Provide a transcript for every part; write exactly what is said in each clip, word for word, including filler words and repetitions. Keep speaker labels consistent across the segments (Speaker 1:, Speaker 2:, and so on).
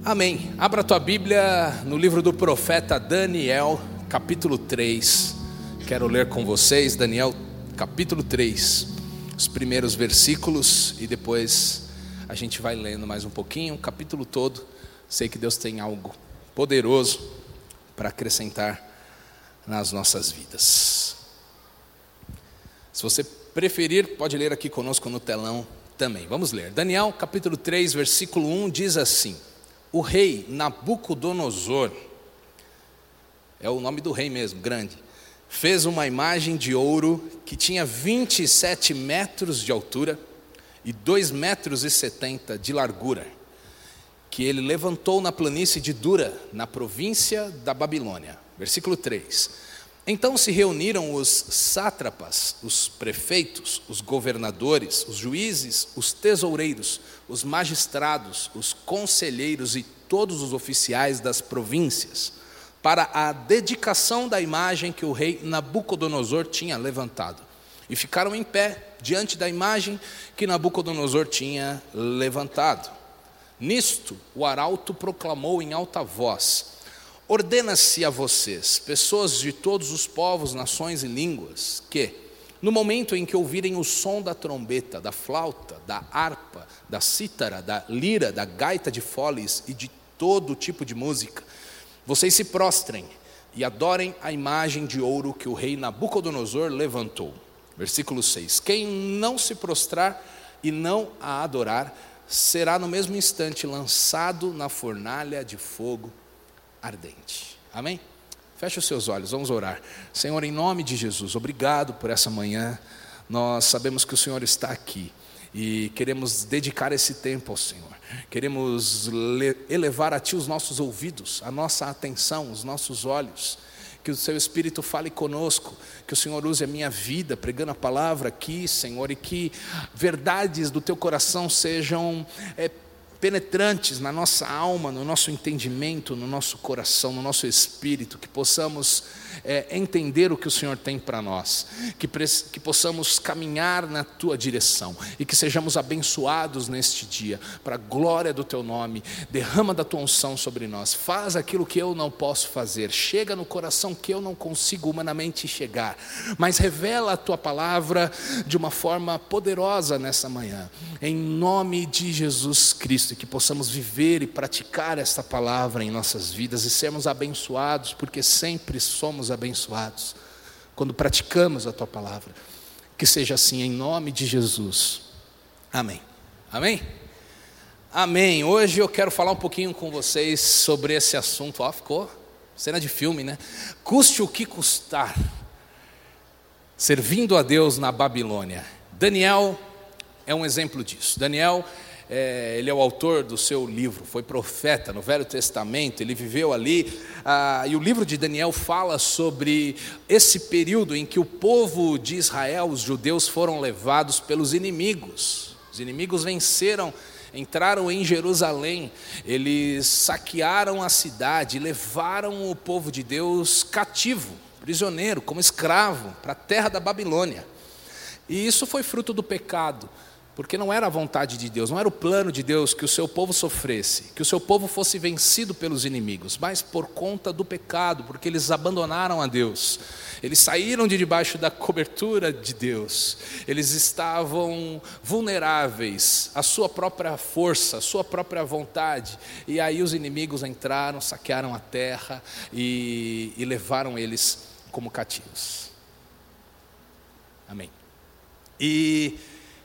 Speaker 1: Amém. Abra a tua Bíblia no livro do profeta Daniel, capítulo três. Quero ler com vocês Daniel, capítulo três, os primeiros versículos, e depois a gente vai lendo mais um pouquinho, o capítulo todo. Sei que Deus tem algo poderoso para acrescentar nas nossas vidas. Se você preferir, pode ler aqui conosco no telão também. Vamos ler. Daniel, capítulo três, versículo um, diz assim: o rei Nabucodonosor, é o nome do rei mesmo, grande, fez uma imagem de ouro que tinha vinte e sete metros de altura e dois metros e setenta de largura, que ele levantou na planície de Dura, na província da Babilônia. Versículo três. Então se reuniram os sátrapas, os prefeitos, os governadores, os juízes, os tesoureiros, os magistrados, os conselheiros e todos os oficiais das províncias, para a dedicação da imagem que o rei Nabucodonosor tinha levantado. E ficaram em pé diante da imagem que Nabucodonosor tinha levantado. Nisto o arauto proclamou em alta voz: ordena-se a vocês, pessoas de todos os povos, nações e línguas, que, no momento em que ouvirem o som da trombeta, da flauta, da harpa, da cítara, da lira, da gaita de foles e de todo tipo de música, vocês se prostrem e adorem a imagem de ouro que o rei Nabucodonosor levantou. Versículo seis. Quem não se prostrar e não a adorar, será no mesmo instante lançado na fornalha de fogo ardente. Amém? Feche os seus olhos, vamos orar. Senhor, em nome de Jesus, obrigado por essa manhã. Nós sabemos que o Senhor está aqui e queremos dedicar esse tempo ao Senhor. Queremos elevar a Ti os nossos ouvidos, a nossa atenção, os nossos olhos. Que o Seu Espírito fale conosco, que o Senhor use a minha vida pregando a palavra aqui, Senhor, e que verdades do Teu coração sejam é, penetrantes na nossa alma, no nosso entendimento, no nosso coração, no nosso espírito, que possamos é, entender o que o Senhor tem para nós, que, que possamos caminhar na Tua direção e que sejamos abençoados neste dia, para a glória do Teu nome. Derrama da Tua unção sobre nós, faz aquilo que eu não posso fazer, chega no coração que eu não consigo humanamente chegar, mas revela a Tua palavra de uma forma poderosa nessa manhã, em nome de Jesus Cristo, que possamos viver e praticar esta palavra em nossas vidas e sermos abençoados, porque sempre somos abençoados quando praticamos a Tua palavra. Que seja assim em nome de Jesus. Amém. Amém? Amém. Hoje eu quero falar um pouquinho com vocês sobre esse assunto. Ó, ficou cena de filme, né? Custe o que custar, servindo a Deus na Babilônia. Daniel é um exemplo disso. Daniel É, ele é o autor do seu livro, foi profeta no Velho Testamento, ele viveu ali, ah, e o livro de Daniel fala sobre esse período em que o povo de Israel, os judeus, foram levados pelos inimigos. Os inimigos venceram, entraram em Jerusalém, eles saquearam a cidade, levaram o povo de Deus cativo, prisioneiro, como escravo, para a terra da Babilônia. E isso foi fruto do pecado, porque não era a vontade de Deus, não era o plano de Deus que o seu povo sofresse, que o seu povo fosse vencido pelos inimigos, mas por conta do pecado, porque eles abandonaram a Deus, eles saíram de debaixo da cobertura de Deus, eles estavam vulneráveis à sua própria força, à sua própria vontade, e aí os inimigos entraram, saquearam a terra e, e levaram eles como cativos. Amém. E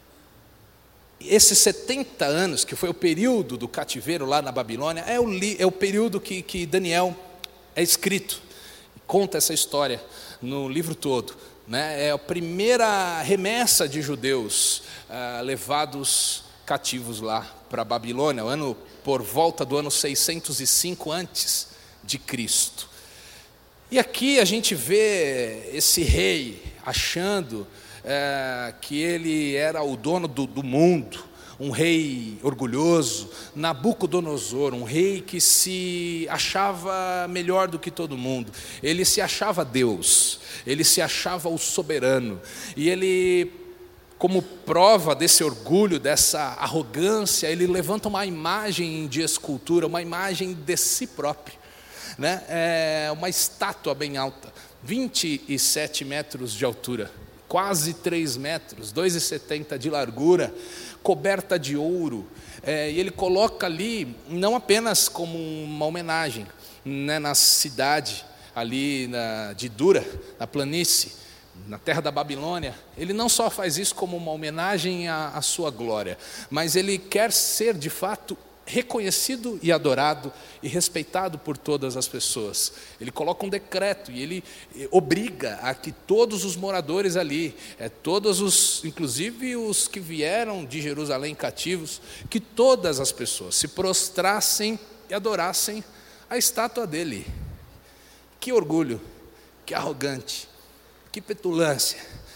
Speaker 1: esses setenta anos, que foi o período do cativeiro lá na Babilônia, é o, é o período que, que Daniel é escrito, conta essa história no livro todo, né? É a primeira remessa de judeus ah, levados cativos lá para a Babilônia, o ano, por volta do ano seiscentos e cinco antes de Cristo. E aqui a gente vê esse rei achando É, que ele era o dono do, do mundo, um rei orgulhoso, Nabucodonosor, um rei que se achava melhor do que todo mundo, ele se achava Deus, ele se achava o soberano, e ele como prova desse orgulho, dessa arrogância, ele levanta uma imagem de escultura, uma imagem de si próprio, né? É uma estátua bem alta, vinte e sete metros de altura, quase três metros, dois e setenta de largura, coberta de ouro. É, e ele coloca ali, não apenas como uma homenagem, né, na cidade ali na, de Dura, na planície, na terra da Babilônia. Ele não só faz isso como uma homenagem à, à sua glória, mas ele quer ser de fato reconhecido e adorado e respeitado por todas as pessoas. Ele coloca um decreto e ele obriga a que todos os moradores ali, é, todos os, inclusive os que vieram de Jerusalém cativos, que todas as pessoas se prostrassem e adorassem a estátua dele. Que orgulho, que arrogante, que petulância.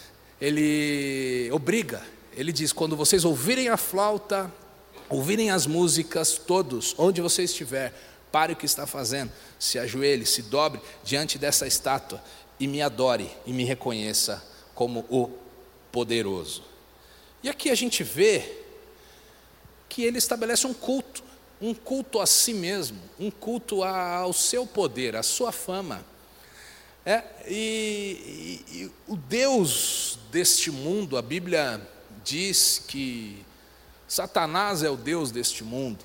Speaker 1: Ele obriga, ele diz: quando vocês ouvirem a flauta, ouvirem as músicas, todos, onde você estiver, pare o que está fazendo, se ajoelhe, se dobre diante dessa estátua e me adore e me reconheça como o poderoso. E aqui a gente vê que ele estabelece um culto, um culto a si mesmo, um culto ao seu poder, à sua fama. É, e, e, e o Deus deste mundo, a Bíblia diz que Satanás é o Deus deste mundo,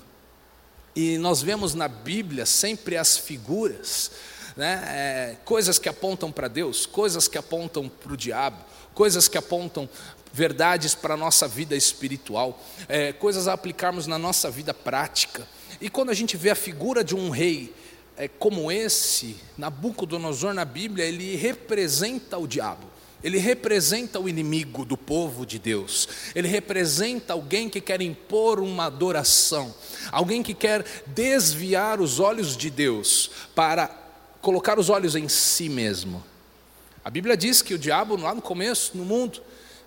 Speaker 1: e nós vemos na Bíblia sempre as figuras, né, é, coisas que apontam para Deus, coisas que apontam para o diabo, coisas que apontam verdades para a nossa vida espiritual, é, coisas a aplicarmos na nossa vida prática. E quando a gente vê a figura de um rei é, como esse, Nabucodonosor, na Bíblia, ele representa o diabo. Ele representa o inimigo do povo de Deus. Ele representa alguém que quer impor uma adoração, alguém que quer desviar os olhos de Deus para colocar os olhos em si mesmo. A Bíblia diz que o diabo, lá no começo, no mundo,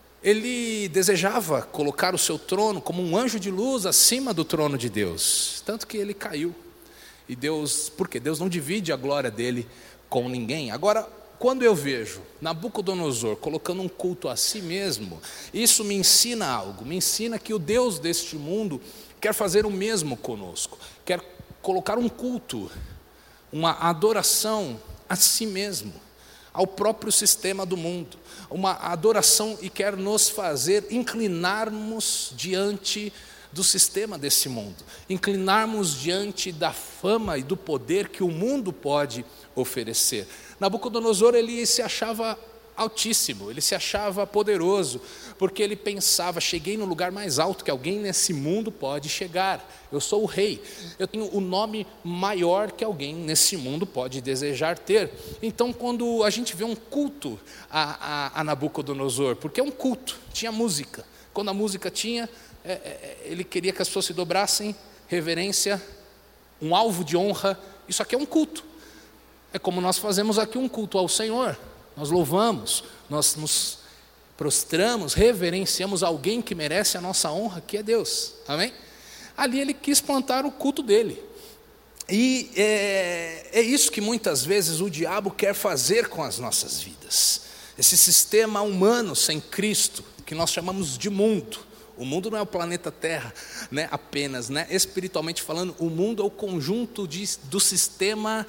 Speaker 1: ele desejava colocar o seu trono como um anjo de luz acima do trono de Deus, tanto que ele caiu. E Deus, porque Deus não divide a glória dele com ninguém. Agora, quando eu vejo Nabucodonosor colocando um culto a si mesmo, isso me ensina algo, me ensina que o Deus deste mundo quer fazer o mesmo conosco, quer colocar um culto, uma adoração a si mesmo, ao próprio sistema do mundo, uma adoração, e quer nos fazer inclinarmos diante do sistema desse mundo, inclinarmos diante da fama e do poder que o mundo pode oferecer. Nabucodonosor, ele se achava altíssimo, ele se achava poderoso, porque ele pensava: cheguei no lugar mais alto que alguém nesse mundo pode chegar, eu sou o rei, eu tenho o nome maior que alguém nesse mundo pode desejar ter. Então, quando a gente vê um culto a, a, a Nabucodonosor, porque é um culto, tinha música, quando a música tinha, é, é, ele queria que as pessoas se dobrassem, reverência, um alvo de honra. Isso aqui é um culto. É como nós fazemos aqui um culto ao Senhor. Nós louvamos, nós nos prostramos, reverenciamos alguém que merece a nossa honra, que é Deus. Amém? Ali ele quis plantar o culto dele. E é, é isso que muitas vezes o diabo quer fazer com as nossas vidas. Esse sistema humano sem Cristo, que nós chamamos de mundo. O mundo não é o planeta Terra, né, apenas, né? Espiritualmente falando, o mundo é o conjunto de, do sistema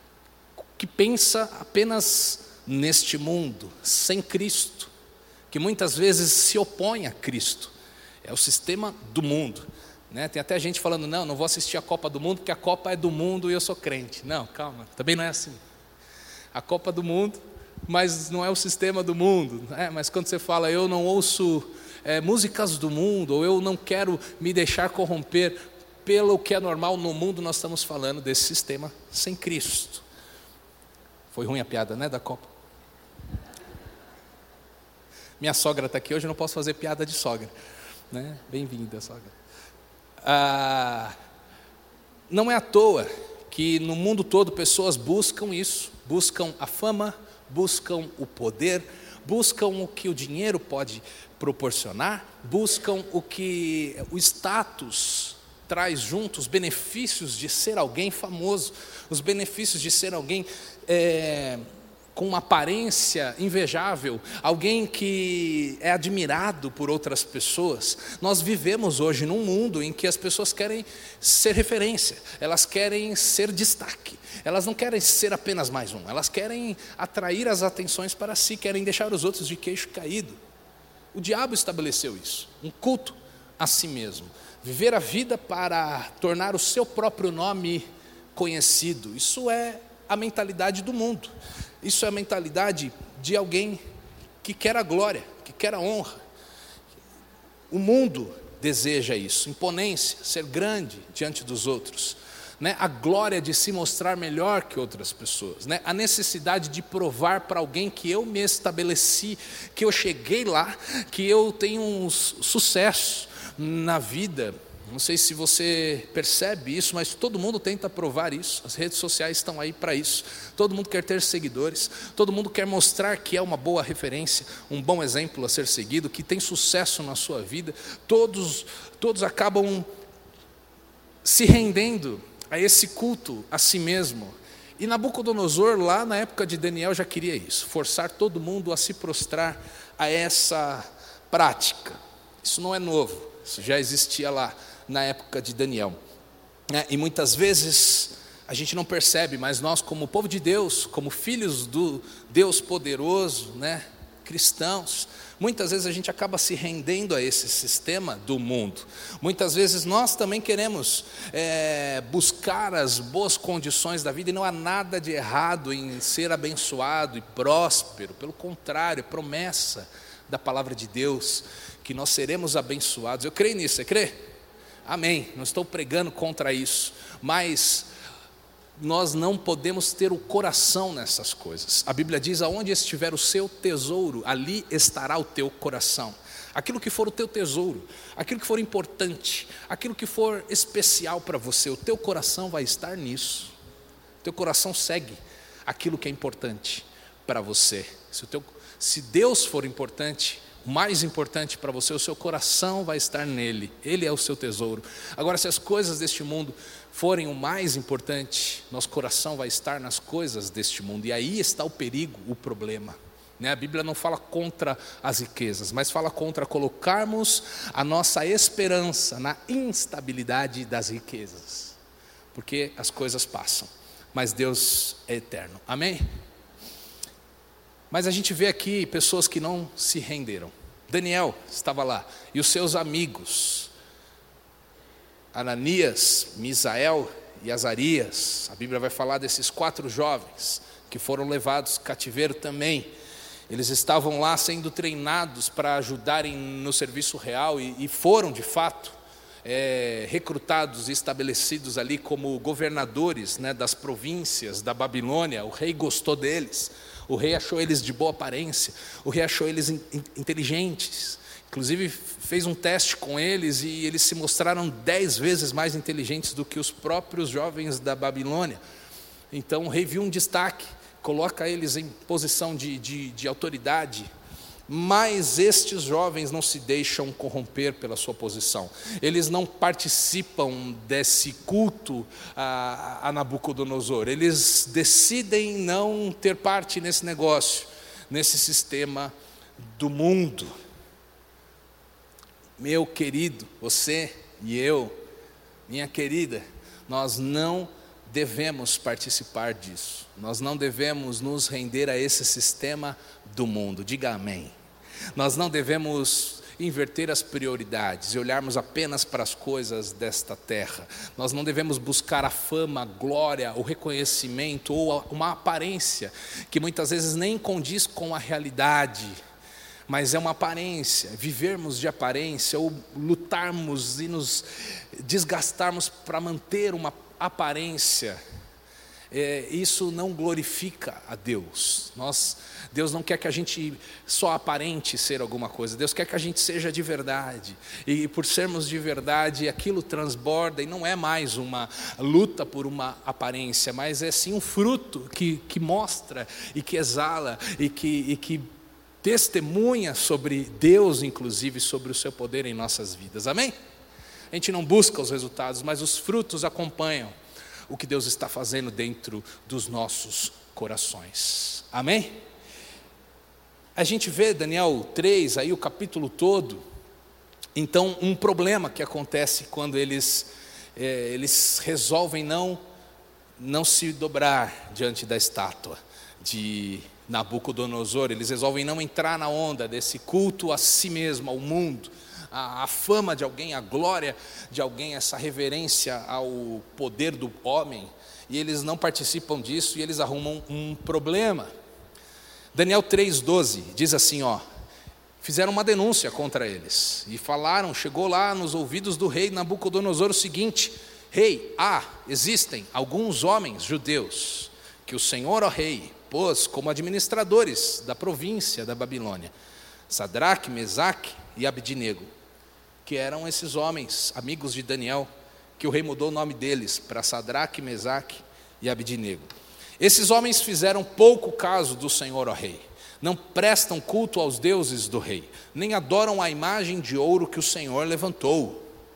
Speaker 1: que pensa apenas neste mundo, sem Cristo, que muitas vezes se opõe a Cristo. É o sistema do mundo, né? Tem até gente falando: não, não vou assistir a Copa do Mundo porque a Copa é do mundo e eu sou crente. Não, calma, também não é assim. A Copa do Mundo, mas não é o sistema do mundo, né? Mas quando você fala: eu não ouço é, músicas do mundo, ou eu não quero me deixar corromper pelo que é normal no mundo, nós estamos falando desse sistema sem Cristo. Foi ruim a piada, né, da Copa? Minha sogra está aqui hoje, eu não posso fazer piada de sogra, né? Bem-vinda, sogra. Ah, não é à toa que no mundo todo pessoas buscam isso, buscam a fama, buscam o poder, buscam o que o dinheiro pode proporcionar, buscam o que o status traz junto, os benefícios de ser alguém famoso, os benefícios de ser alguém é, com uma aparência invejável, alguém que é admirado por outras pessoas. Nós vivemos hoje num mundo em que as pessoas querem ser referência, elas querem ser destaque, elas não querem ser apenas mais um, elas querem atrair as atenções para si, querem deixar os outros de queixo caído. O diabo estabeleceu isso, um culto a si mesmo, viver a vida para tornar o seu próprio nome conhecido. Isso é a mentalidade do mundo. Isso é a mentalidade de alguém que quer a glória, que quer a honra. O mundo deseja isso, imponência, ser grande diante dos outros, né? A glória de se mostrar melhor que outras pessoas, né? A necessidade de provar para alguém que eu me estabeleci, que eu cheguei lá, que eu tenho um sucesso na vida. Não sei se você percebe isso, mas todo mundo tenta provar isso. As redes sociais estão aí para isso. Todo mundo quer ter seguidores, todo mundo quer mostrar que é uma boa referência, um bom exemplo a ser seguido, que tem sucesso na sua vida. Todos, todos acabam se rendendo a esse culto a si mesmo. E Nabucodonosor, lá na época de Daniel, já queria isso, forçar todo mundo a se prostrar a essa prática. Isso não é novo, isso já existia lá na época de Daniel, né? E muitas vezes a gente não percebe, mas nós, como povo de Deus, como filhos do Deus poderoso, né, cristãos, muitas vezes a gente acaba se rendendo a esse sistema do mundo. Muitas vezes nós também queremos é, buscar as boas condições da vida, e não há nada de errado em ser abençoado e próspero. Pelo contrário, é promessa da palavra de Deus que nós seremos abençoados. Eu creio nisso, você crê? Amém, não estou pregando contra isso, mas nós não podemos ter o coração nessas coisas. A Bíblia diz: aonde estiver o seu tesouro, ali estará o teu coração. Aquilo que for o teu tesouro, aquilo que for importante, aquilo que for especial para você, o teu coração vai estar nisso. O teu coração segue aquilo que é importante para você. Se, o teu, se Deus for importante, o mais importante para você, o seu coração vai estar nele. Ele é o seu tesouro. Agora, se as coisas deste mundo forem o mais importante, nosso coração vai estar nas coisas deste mundo. E aí está o perigo, o problema, né? A Bíblia não fala contra as riquezas, mas fala contra colocarmos a nossa esperança na instabilidade das riquezas, porque as coisas passam, mas Deus é eterno. Amém? Mas a gente vê aqui pessoas que não se renderam. Daniel estava lá, e os seus amigos, Ananias, Misael e Azarias. A Bíblia vai falar desses quatro jovens que foram levados cativeiro também. Eles estavam lá sendo treinados para ajudarem no serviço real, e, e foram de fato é, recrutados e estabelecidos ali como governadores, né, das províncias da Babilônia. O rei gostou deles. O rei achou eles de boa aparência, o rei achou eles inteligentes, inclusive fez um teste com eles e eles se mostraram dez vezes mais inteligentes do que os próprios jovens da Babilônia. Então o rei viu um destaque, coloca eles em posição de, de, de autoridade, mas estes jovens não se deixam corromper pela sua posição. Eles não participam desse culto a, a Nabucodonosor. Eles decidem não ter parte nesse negócio, nesse sistema do mundo. Meu querido, você e eu, minha querida, nós não devemos participar disso. Nós não devemos nos render a esse sistema do mundo. Diga amém. Nós não devemos inverter as prioridades e olharmos apenas para as coisas desta terra. Nós não devemos buscar a fama, a glória, o reconhecimento ou uma aparência que muitas vezes nem condiz com a realidade, mas é uma aparência. Vivermos de aparência ou lutarmos e nos desgastarmos para manter uma aparência, é, isso não glorifica a Deus. Nós, Deus não quer que a gente só aparente ser alguma coisa. Deus quer que a gente seja de verdade. E por sermos de verdade, aquilo transborda e não é mais uma luta por uma aparência, mas é sim um fruto que, que mostra e que exala e que, e que testemunha sobre Deus, inclusive sobre o seu poder em nossas vidas. Amém? A gente não busca os resultados, mas os frutos acompanham o que Deus está fazendo dentro dos nossos corações. Amém? A gente vê Daniel três, aí o capítulo todo. Então, um problema que acontece quando eles, é, eles resolvem não, não se dobrar diante da estátua de Nabucodonosor. Eles resolvem não entrar na onda desse culto a si mesmo, ao mundo, a, a fama de alguém, a glória de alguém, essa reverência ao poder do homem. E eles não participam disso e eles arrumam um problema. Daniel três, doze diz assim, ó, fizeram uma denúncia contra eles e falaram, chegou lá nos ouvidos do rei Nabucodonosor o seguinte: rei, ah, existem alguns homens judeus que o Senhor, ó rei, pôs como administradores da província da Babilônia, Sadraque, Mesaque e Abdinego, que eram esses homens, amigos de Daniel, que o rei mudou o nome deles para Sadraque, Mesaque e Abdinego. Esses homens fizeram pouco caso do Senhor, ó rei, não prestam culto aos deuses do rei, nem adoram a imagem de ouro que o Senhor levantou.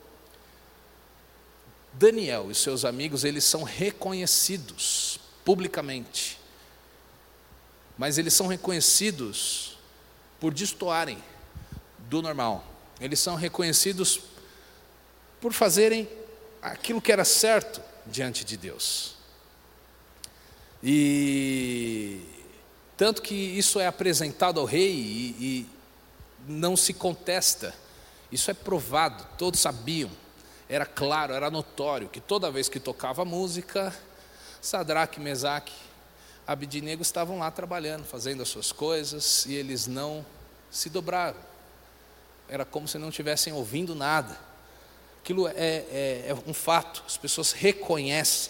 Speaker 1: Daniel e seus amigos, eles são reconhecidos publicamente, mas eles são reconhecidos por destoarem do normal. Eles são reconhecidos por fazerem aquilo que era certo diante de Deus. E tanto que isso é apresentado ao rei e, e não se contesta. Isso é provado, todos sabiam. Era claro, era notório que toda vez que tocava música, Sadraque, Mesaque, Abdinego estavam lá trabalhando, fazendo as suas coisas, e eles não se dobraram. Era como se não estivessem ouvindo nada. Aquilo é, é, é um fato, as pessoas reconhecem.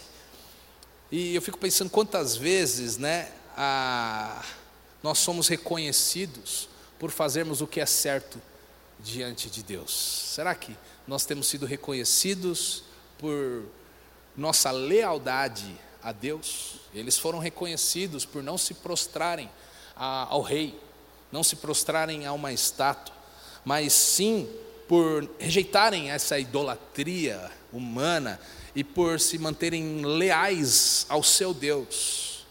Speaker 1: E eu fico pensando quantas vezes, né, a, nós somos reconhecidos por fazermos o que é certo diante de Deus. Será que nós temos sido reconhecidos por nossa lealdade a Deus? Eles foram reconhecidos por não se prostrarem a, ao rei, não se prostrarem a uma estátua, mas sim por rejeitarem essa idolatria humana e por se manterem leais ao seu Deus.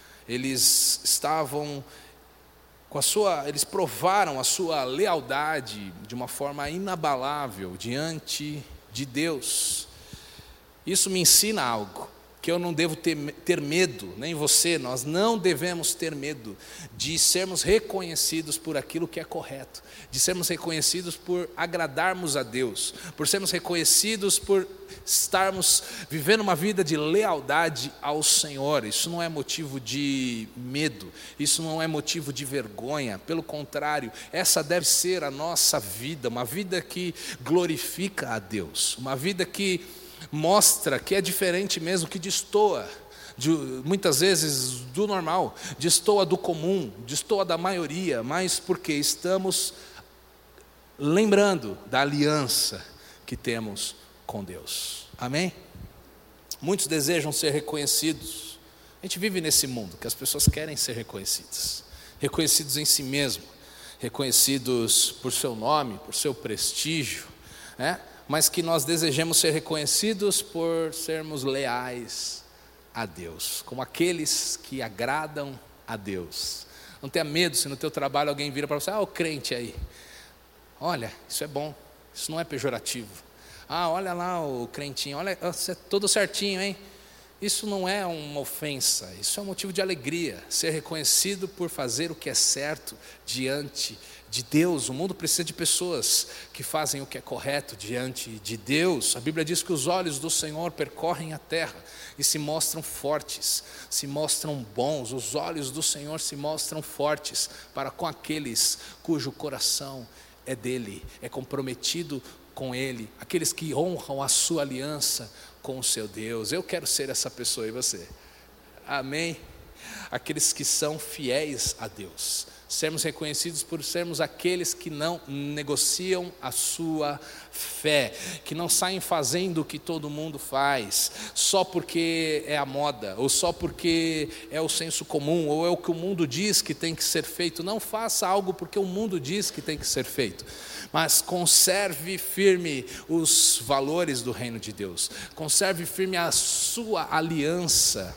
Speaker 1: Eles estavam com a sua, eles provaram a sua lealdade de uma forma inabalável diante de Deus. Isso me ensina algo, que eu não devo ter, ter medo, nem você, nós não devemos ter medo de sermos reconhecidos por aquilo que é correto, de sermos reconhecidos por agradarmos a Deus, por sermos reconhecidos por estarmos vivendo uma vida de lealdade ao Senhor. Isso não é motivo de medo, isso não é motivo de vergonha, pelo contrário, essa deve ser a nossa vida, uma vida que glorifica a Deus, uma vida que mostra que é diferente mesmo, que destoa de, muitas vezes do normal, destoa do comum, destoa da maioria, mas porque estamos lembrando da aliança que temos com Deus. Amém? Muitos desejam ser reconhecidos. A gente vive nesse mundo que as pessoas querem ser reconhecidas, reconhecidos em si mesmo, reconhecidos por seu nome, por seu prestígio, né? Mas que nós desejemos ser reconhecidos por sermos leais a Deus, como aqueles que agradam a Deus. Não tenha medo se no teu trabalho alguém vira para você: ah, o crente aí, olha, isso é bom, isso não é pejorativo. Ah, olha lá o crentinho, olha, você é todo certinho, hein? Isso não é uma ofensa, isso é um motivo de alegria, ser reconhecido por fazer o que é certo diante de Deus. O mundo precisa de pessoas que fazem o que é correto diante de Deus. A Bíblia diz que os olhos do Senhor percorrem a terra e se mostram fortes, se mostram bons. Os olhos do Senhor se mostram fortes para com aqueles cujo coração é dele, é comprometido com ele, aqueles que honram a sua aliança com o seu Deus. Eu quero ser essa pessoa, e você? Amém? Aqueles que são fiéis a Deus, sermos reconhecidos por sermos aqueles que não negociam a sua fé, que não saem fazendo o que todo mundo faz, só porque é a moda, ou só porque é o senso comum, ou é o que o mundo diz que tem que ser feito. Não faça algo porque o mundo diz que tem que ser feito, mas conserve firme os valores do reino de Deus, conserve firme a sua aliança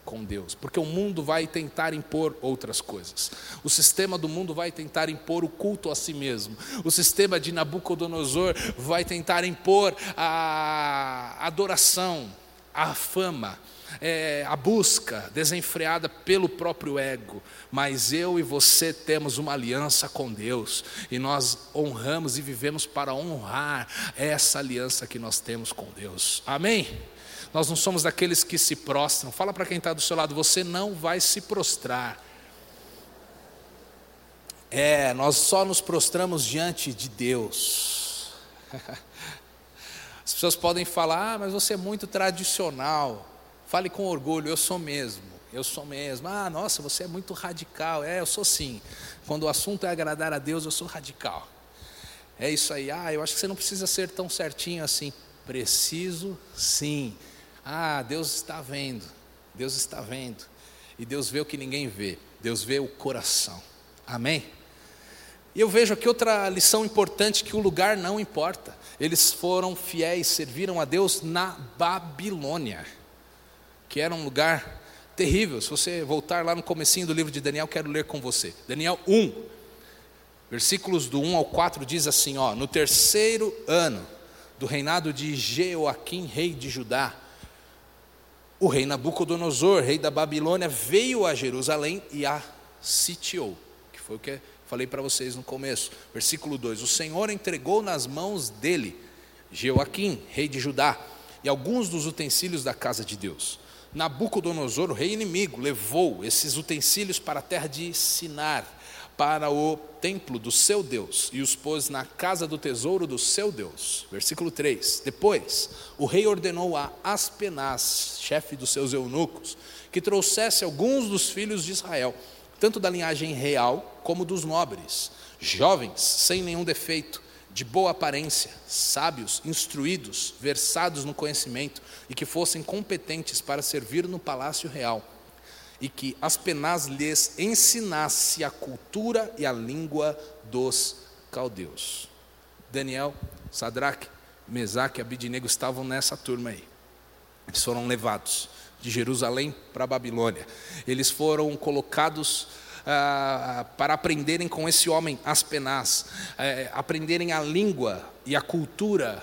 Speaker 1: com Deus, porque o mundo vai tentar impor outras coisas. O sistema do mundo vai tentar impor o culto a si mesmo. O sistema de Nabucodonosor vai tentar impor a adoração, a fama, é, a busca desenfreada pelo próprio ego. Mas eu e você temos uma aliança com Deus, e nós honramos e vivemos para honrar essa aliança que nós temos com Deus. Amém? Nós não somos daqueles que se prostram. Fala para quem está do seu lado, você não vai se prostrar. É, nós só nos prostramos diante de Deus. As pessoas podem falar, ah, mas você é muito tradicional. Fale com orgulho, eu sou mesmo, eu sou mesmo. Ah, nossa, você é muito radical. É, eu sou sim. Quando o assunto é agradar a Deus, eu sou radical. É isso aí. Ah, eu acho que você não precisa ser tão certinho assim. Preciso sim. Ah, Deus está vendo, Deus está vendo, e Deus vê o que ninguém vê, Deus vê o coração, amém? E eu vejo aqui outra lição importante, que o lugar não importa. Eles foram fiéis, serviram a Deus na Babilônia, que era um lugar terrível. Se você voltar lá no comecinho do livro de Daniel, quero ler com você, Daniel um, versículos do um ao quatro, diz assim, ó, no terceiro ano do reinado de Jeoaquim, rei de Judá, o rei Nabucodonosor, rei da Babilônia, veio a Jerusalém e a sitiou, que foi o que eu falei para vocês no começo. Versículo dois, o Senhor entregou nas mãos dele Jeoaquim, rei de Judá, e alguns dos utensílios da casa de Deus. Nabucodonosor, o rei inimigo, levou esses utensílios para a terra de Sinar, para o templo do seu Deus, e os pôs na casa do tesouro do seu Deus. Versículo três, depois o rei ordenou a Aspenaz, chefe dos seus eunucos, que trouxesse alguns dos filhos de Israel, tanto da linhagem real como dos nobres, jovens, sem nenhum defeito, de boa aparência, sábios, instruídos, versados no conhecimento, e que fossem competentes para servir no palácio real, e que Aspenaz lhes ensinasse a cultura e a língua dos caldeus. Daniel, Sadraque, Mesaque e Abidnego estavam nessa turma aí. Eles foram levados de Jerusalém para a Babilônia. Eles foram colocados ah, para aprenderem com esse homem Aspenaz, eh, aprenderem a língua e a cultura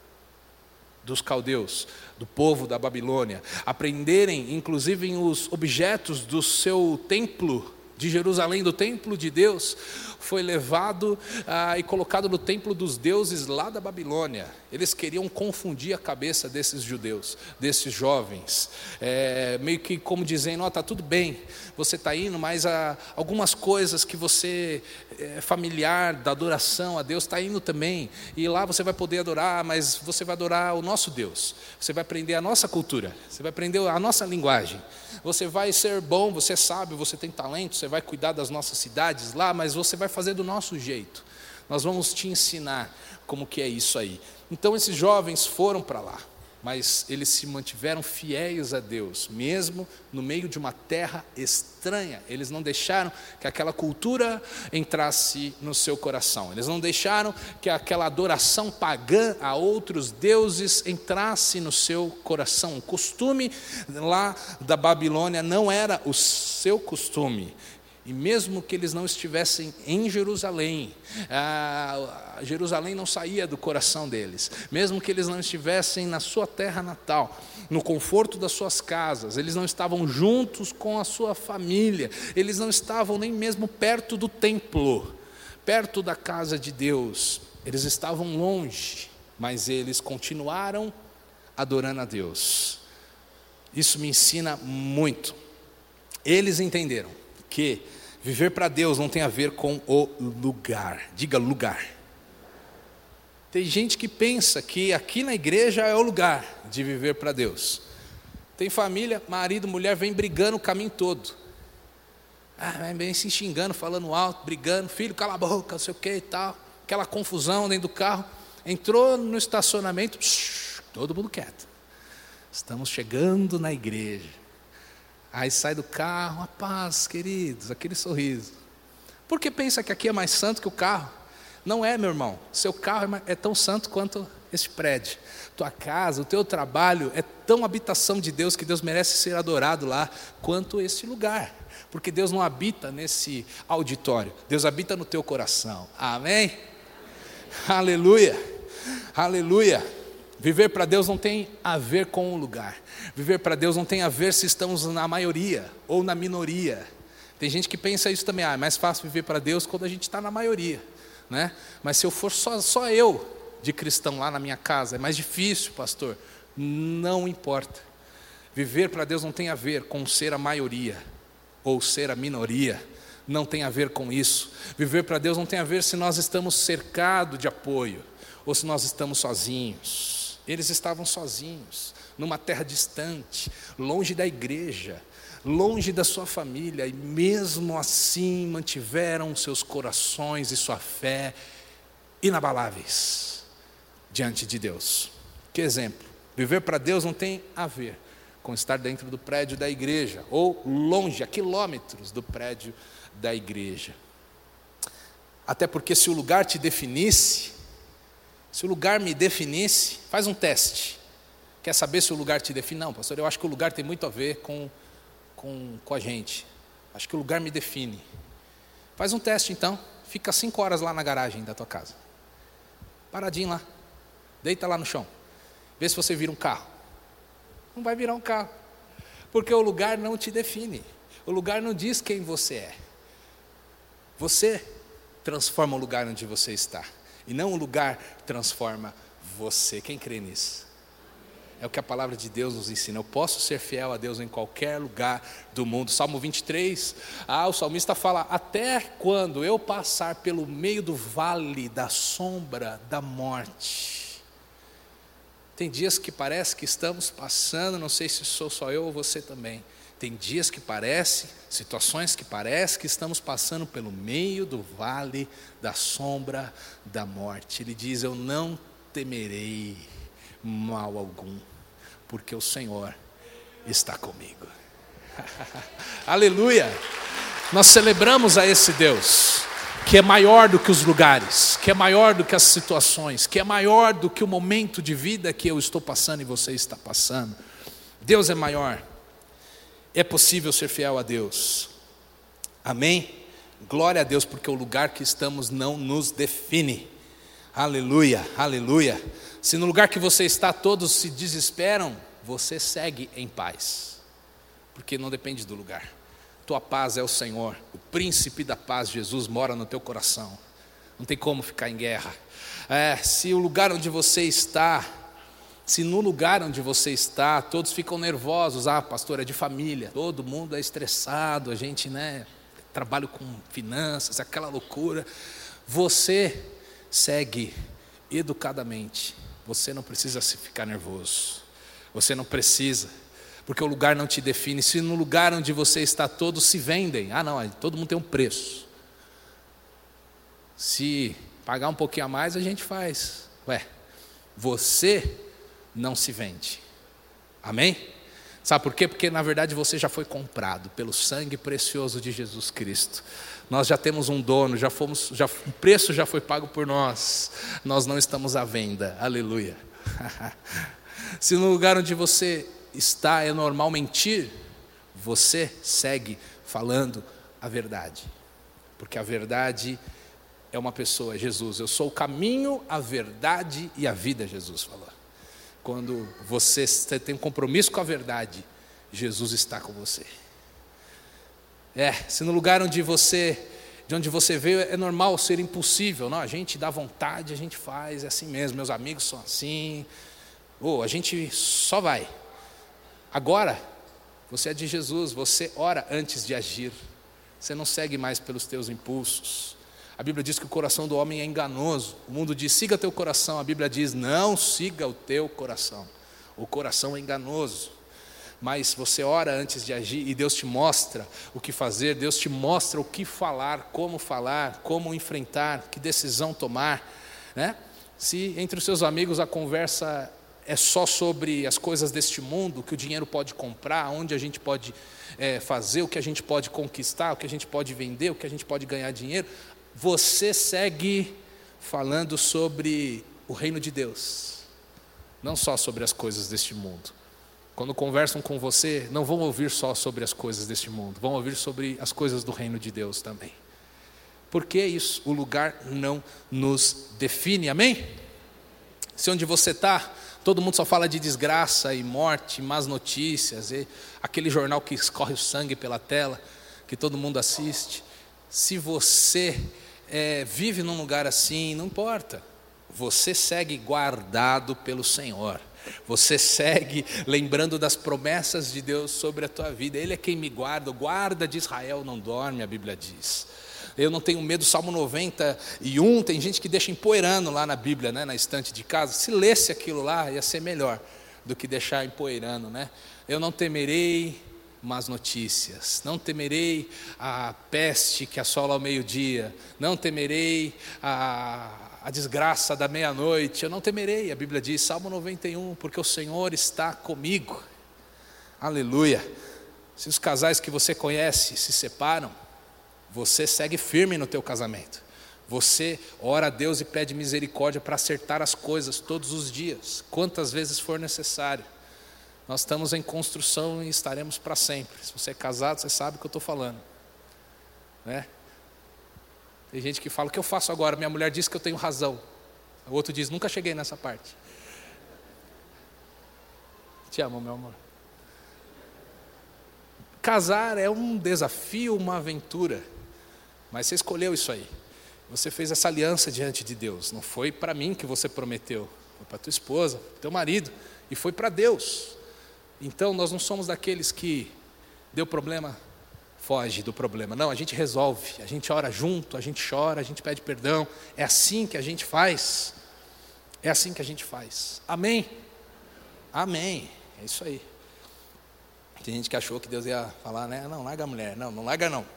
Speaker 1: dos caldeus, do povo da Babilônia, aprenderem inclusive os objetos do seu templo de Jerusalém, do templo de Deus, foi levado ah, e colocado no templo dos deuses lá da Babilônia. Eles queriam confundir a cabeça desses judeus, desses jovens, é, meio que como dizendo, ó, tá tudo bem, você está indo, mas ah, algumas coisas que você é familiar da adoração a Deus está indo também, e lá você vai poder adorar, mas você vai adorar o nosso Deus, você vai aprender a nossa cultura, você vai aprender a nossa linguagem, você vai ser bom, você é sábio, você tem talento, você vai cuidar das nossas cidades lá, mas você vai fazer do nosso jeito, nós vamos te ensinar como que é isso aí. Então esses jovens foram para lá, mas eles se mantiveram fiéis a Deus, mesmo no meio de uma terra estranha. Eles não deixaram que aquela cultura entrasse no seu coração, eles não deixaram que aquela adoração pagã a outros deuses entrasse no seu coração. O costume lá da Babilônia não era o seu costume. E mesmo que eles não estivessem em Jerusalém, ah, Jerusalém não saía do coração deles. Mesmo que eles não estivessem na sua terra natal, no conforto das suas casas, eles não estavam juntos com a sua família, eles não estavam nem mesmo perto do templo, perto da casa de Deus. Eles estavam longe, mas eles continuaram adorando a Deus. Isso me ensina muito. Eles entenderam que viver para Deus não tem a ver com o lugar. Diga lugar. Tem gente que pensa que aqui na igreja é o lugar de viver para Deus. Tem família, marido, mulher, vem brigando o caminho todo. Ah, vem se xingando, falando alto, brigando, filho, cala a boca, não sei o que e tal. Aquela confusão dentro do carro. Entrou no estacionamento, shh, todo mundo quieto. Estamos chegando na igreja. Aí sai do carro, a paz, queridos, aquele sorriso. Por que pensa que aqui é mais santo que o carro? Não é, meu irmão. Seu carro é tão santo quanto este prédio, tua casa, o teu trabalho é tão habitação de Deus que Deus merece ser adorado lá quanto este lugar. Porque Deus não habita nesse auditório, Deus habita no teu coração. Amém? Aleluia, aleluia. Viver para Deus não tem a ver com o lugar. Viver para Deus não tem a ver se estamos na maioria ou na minoria. Tem gente que pensa isso também, ah, é mais fácil viver para Deus quando a gente está na maioria, né? Mas se eu for só, só eu de cristão lá na minha casa, é mais difícil, pastor. Não importa. Viver para Deus não tem a ver com ser a maioria ou ser a minoria. Não tem a ver com isso. Viver para Deus não tem a ver se nós estamos cercados de apoio ou se nós estamos sozinhos. Eles estavam sozinhos, numa terra distante, longe da igreja, longe da sua família, e mesmo assim mantiveram seus corações e sua fé inabaláveis diante de Deus. Que exemplo? Viver para Deus não tem a ver com estar dentro do prédio da igreja ou longe, a quilômetros do prédio da igreja. Até porque se o lugar te definisse, se o lugar me definisse, faz um teste. Quer saber se o lugar te define? Não, pastor, eu acho que o lugar tem muito a ver com, com, com a gente. Acho que o lugar me define. Faz um teste então, fica cinco horas lá na garagem da tua casa. Paradinho lá, deita lá no chão. Vê se você vira um carro. Não vai virar um carro, porque o lugar não te define. O lugar não diz quem você é. Você transforma o lugar onde você está, e não o lugar transforma você. Quem crê nisso? É o que a palavra de Deus nos ensina. Eu posso ser fiel a Deus em qualquer lugar do mundo. Salmo vinte e três, ah, o salmista fala: até quando eu passar pelo meio do vale da sombra da morte. Tem dias que parece que estamos passando, não sei se sou só eu ou você também. Tem dias que parece, situações que parece que estamos passando pelo meio do vale da sombra da morte. Ele diz: eu não temerei mal algum, porque o Senhor está comigo. Aleluia! Nós celebramos a esse Deus, que é maior do que os lugares, que é maior do que as situações, que é maior do que o momento de vida que eu estou passando e você está passando. Deus é maior. É possível ser fiel a Deus. Amém? Glória a Deus, porque o lugar que estamos não nos define. Aleluia, aleluia. Se no lugar que você está todos se desesperam, você segue em paz, porque não depende do lugar. Tua paz é o Senhor, o príncipe da paz, Jesus, mora no teu coração. Não tem como ficar em guerra. É, se o lugar onde você está, se no lugar onde você está, todos ficam nervosos, ah, pastor, é de família, todo mundo é estressado, a gente, né, trabalha com finanças, aquela loucura. Você segue educadamente, você não precisa se ficar nervoso, você não precisa, porque o lugar não te define. Se no lugar onde você está todos se vendem, ah não, todo mundo tem um preço, se pagar um pouquinho a mais a gente faz, ué, você não se vende, amém? Sabe por quê? Porque na verdade você já foi comprado pelo sangue precioso de Jesus Cristo. Nós já temos um dono, já fomos, já, o preço já foi pago por nós, nós não estamos à venda, aleluia. Se no lugar onde você está é normal mentir, você segue falando a verdade, porque a verdade é uma pessoa, Jesus. Eu sou o caminho, a verdade e a vida, Jesus falou. Quando você tem um compromisso com a verdade, Jesus está com você. É, se no lugar onde você, de onde você veio é normal ser impossível, não, a gente dá vontade, a gente faz, é assim mesmo, meus amigos são assim, ou oh, a gente só vai. Agora, você é de Jesus, você ora antes de agir, você não segue mais pelos teus impulsos. A Bíblia diz que o coração do homem é enganoso. O mundo diz, siga teu coração. A Bíblia diz, não siga o teu coração. O coração é enganoso. Mas você ora antes de agir e Deus te mostra o que fazer. Deus te mostra o que falar, como falar, como enfrentar, que decisão tomar, né? Se entre os seus amigos a conversa é só sobre as coisas deste mundo, o que o dinheiro pode comprar, onde a gente pode é, fazer, o que a gente pode conquistar, o que a gente pode vender, o que a gente pode ganhar dinheiro, você segue falando sobre o reino de Deus, não só sobre as coisas deste mundo. Quando conversam com você, não vão ouvir só sobre as coisas deste mundo, vão ouvir sobre as coisas do reino de Deus também. Por que isso? O lugar não nos define, amém? Se onde você está, todo mundo só fala de desgraça e morte, más notícias, e aquele jornal que escorre o sangue pela tela, que todo mundo assiste. Se você é, vive num lugar assim, não importa. Você segue guardado pelo Senhor. Você segue lembrando das promessas de Deus sobre a tua vida. Ele é quem me guarda. O guarda de Israel não dorme, a Bíblia diz. Eu não tenho medo, Salmo noventa e um, tem gente que deixa empoeirando lá na Bíblia, né, na estante de casa. Se lesse aquilo lá, ia ser melhor do que deixar empoeirando, né? Eu não temerei más notícias, não temerei a peste que assola ao meio-dia, não temerei a, a desgraça da meia-noite, eu não temerei, a Bíblia diz, Salmo noventa e um, porque o Senhor está comigo. Aleluia. Se os casais que você conhece se separam, você segue firme no teu casamento. Você ora a Deus e pede misericórdia para acertar as coisas todos os dias, quantas vezes for necessário. Nós estamos em construção e estaremos para sempre. Se você é casado, você sabe o que eu estou falando, né? Tem gente que fala, o que eu faço agora? Minha mulher diz que eu tenho razão. O outro diz, nunca cheguei nessa parte. Te amo, meu amor. Casar é um desafio, uma aventura. Mas você escolheu isso aí. Você fez essa aliança diante de Deus. Não foi para mim que você prometeu. Foi para tua esposa, para teu marido. E foi para Deus. Então nós não somos daqueles que deu problema, foge do problema. Não, a gente resolve. A gente ora junto, a gente chora, a gente pede perdão. É assim que a gente faz. É assim que a gente faz. Amém? Amém. É isso aí. Tem gente que achou que Deus ia falar, né? Não, larga a mulher. Não, não larga não.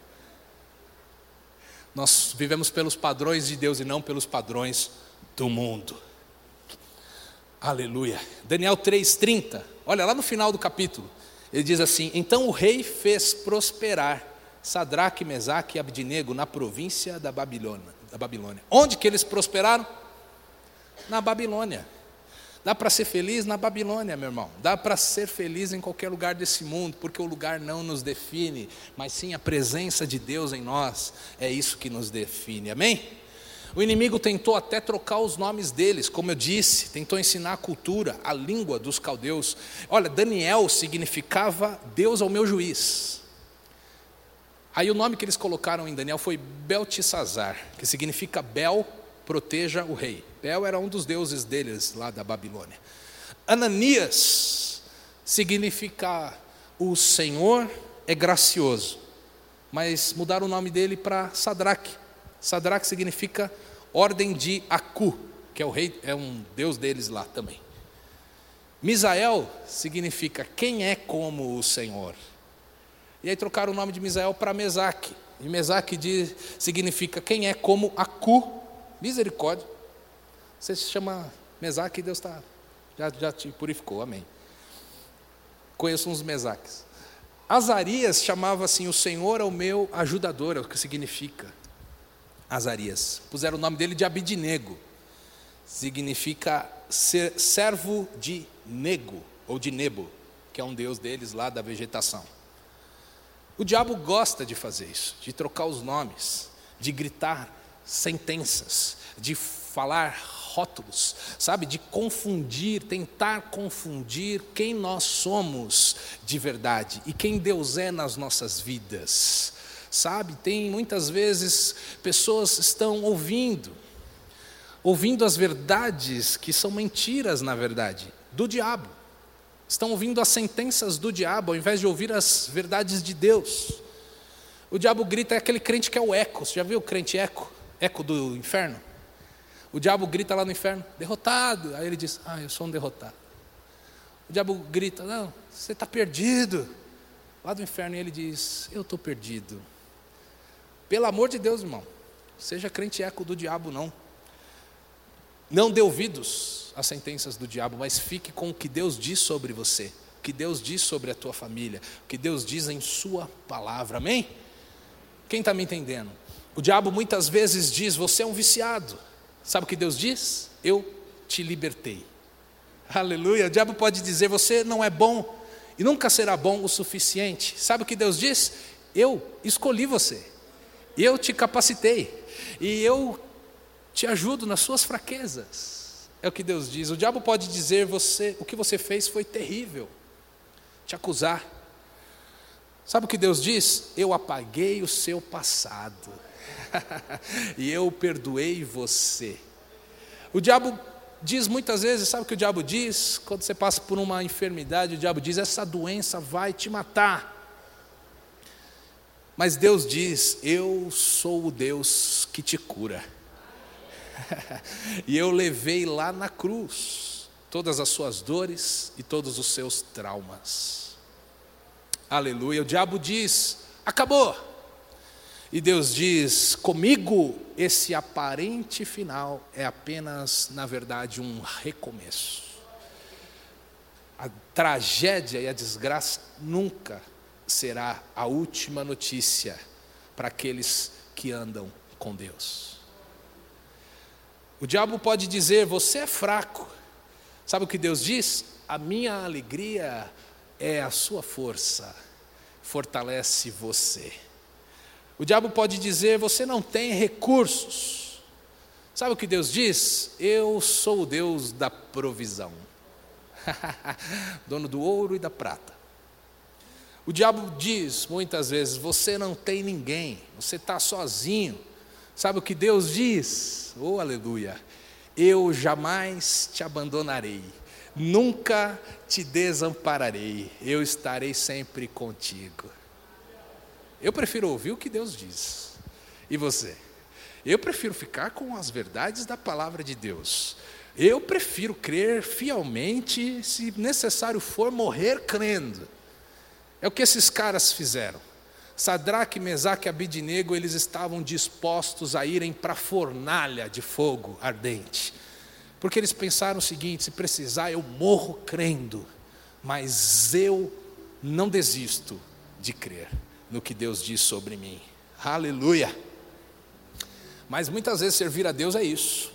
Speaker 1: Nós vivemos pelos padrões de Deus e não pelos padrões do mundo. Aleluia. Daniel três, trinta. Olha lá no final do capítulo. Ele diz assim, então o rei fez prosperar Sadraque, Mesaque e Abdinego na província da Babilônia, da Babilônia. Onde que eles prosperaram? Na Babilônia. Dá para ser feliz na Babilônia, meu irmão. Dá para ser feliz em qualquer lugar desse mundo, porque o lugar não nos define, mas sim a presença de Deus em nós. É isso que nos define, amém? O inimigo tentou até trocar os nomes deles, como eu disse, tentou ensinar a cultura, a língua dos caldeus. Olha, Daniel significava Deus é o meu juiz. Aí o nome que eles colocaram em Daniel foi Beltesazar, que significa Bel, proteja o rei. Bel era um dos deuses deles lá da Babilônia. Ananias significa o Senhor é gracioso, mas mudaram o nome dele para Sadraque. Sadraque significa ordem de Acu, que é o rei, é um deus deles lá também. Misael significa quem é como o Senhor. E aí trocaram o nome de Misael para Mesaque. E Mesaque diz, significa quem é como Acu, misericórdia. Você se chama Mesaque e Deus tá, já, já te purificou, amém. Conheço uns Mesaques. Azarias chamava assim, o Senhor é o meu ajudador, é o que significa Azarias. Puseram o nome dele de Abdinego, significa ser servo de Nego, ou de Nebo, que é um deus deles lá da vegetação. O diabo gosta de fazer isso, de trocar os nomes, de gritar sentenças, de falar rótulos, sabe, de confundir, tentar confundir quem nós somos de verdade e quem Deus é nas nossas vidas. Sabe, tem muitas vezes pessoas estão ouvindo, ouvindo as verdades que são mentiras na verdade, do diabo. Estão ouvindo as sentenças do diabo ao invés de ouvir as verdades de Deus. O diabo grita, é aquele crente que é o eco. Você já viu o crente eco? Eco do inferno? O diabo grita lá no inferno, derrotado. Aí ele diz, ah, eu sou um derrotado. O diabo grita, não, você está perdido. Lá do inferno ele diz, eu estou perdido. Pelo amor de Deus, irmão, seja crente eco do diabo não. Não dê ouvidos às sentenças do diabo, mas fique com o que Deus diz sobre você, o que Deus diz sobre a tua família, o que Deus diz em sua palavra, amém? Quem está me entendendo? O diabo muitas vezes diz, você é um viciado. Sabe o que Deus diz? Eu te libertei. Aleluia. O diabo pode dizer: você não é bom e nunca será bom o suficiente. Sabe o que Deus diz? Eu escolhi você, eu te capacitei e eu te ajudo nas suas fraquezas. É o que Deus diz. O diabo pode dizer: você, o que você fez foi terrível, te acusar. Sabe o que Deus diz? Eu apaguei o seu passado e eu perdoei você. O diabo diz muitas vezes, sabe o que o diabo diz? Quando você passa por uma enfermidade, o diabo diz: essa doença vai te matar. Mas Deus diz: eu sou o Deus que te cura. E eu levei lá na cruz todas as suas dores e todos os seus traumas. Aleluia. O diabo diz: acabou. E Deus diz: comigo esse aparente final é apenas, na verdade, um recomeço. A tragédia e a desgraça nunca será a última notícia para aqueles que andam com Deus. O diabo pode dizer: você é fraco. Sabe o que Deus diz? A minha alegria é a sua força, fortalece você. O diabo pode dizer: você não tem recursos. Sabe o que Deus diz? Eu sou o Deus da provisão, dono do ouro e da prata. O diabo diz muitas vezes: você não tem ninguém, você está sozinho. Sabe o que Deus diz? Oh, aleluia! Eu jamais te abandonarei, nunca te desampararei, eu estarei sempre contigo. Eu prefiro ouvir o que Deus diz. E você? Eu prefiro ficar com as verdades da palavra de Deus. Eu prefiro crer fielmente, se necessário for, morrer crendo. É o que esses caras fizeram. Sadraque, Mesaque e Abidnego, eles estavam dispostos a irem para a fornalha de fogo ardente. Porque eles pensaram o seguinte: se precisar eu morro crendo, mas eu não desisto de crer no que Deus diz sobre mim. Aleluia! Mas muitas vezes servir a Deus é isso.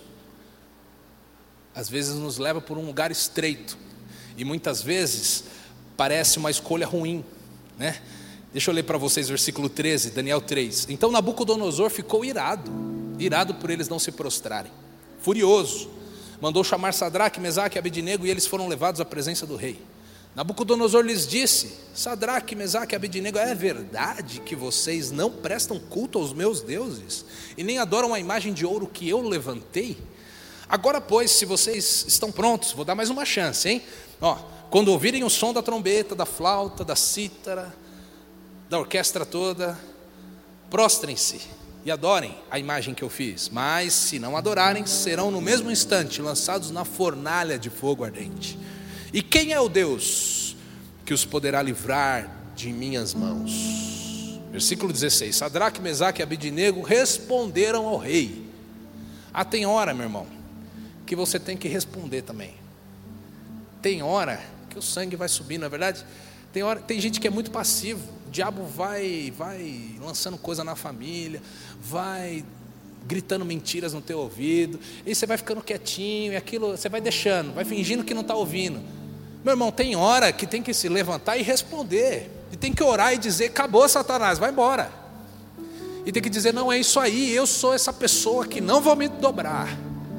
Speaker 1: Às vezes nos leva por um lugar estreito. E muitas vezes parece uma escolha ruim, né? Deixa eu ler para vocês versículo treze, Daniel três. Então Nabucodonosor ficou irado, irado por eles não se prostrarem, furioso. Mandou chamar Sadraque, Mesaque e Abidnego e eles foram levados à presença do rei. Nabucodonosor lhes disse: Sadraque, Mesaque e Abidnego, é verdade que vocês não prestam culto aos meus deuses e nem adoram a imagem de ouro que eu levantei? Agora, pois, se vocês estão prontos, vou dar mais uma chance, hein? Ó, quando ouvirem o som da trombeta, da flauta, da cítara, da orquestra toda, prostrem-se e adorem a imagem que eu fiz. Mas se não adorarem, serão no mesmo instante lançados na fornalha de fogo ardente. E quem é o Deus que os poderá livrar de minhas mãos? Versículo dezesseis. Sadraque, Mesaque e Abidnego responderam ao rei. Ah, tem hora, meu irmão, que você tem que responder também. Tem hora que o sangue vai subir, não é verdade? Tem, hora, tem gente que é muito passivo. O diabo vai, vai lançando coisa na família, vai gritando mentiras no teu ouvido, e você vai ficando quietinho, e aquilo você vai deixando, vai fingindo que não está ouvindo. Meu irmão, tem hora que tem que se levantar e responder, e tem que orar e dizer: acabou, Satanás, vai embora. E tem que dizer: não é isso aí, eu sou essa pessoa que não vou me dobrar.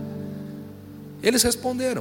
Speaker 1: Eles responderam: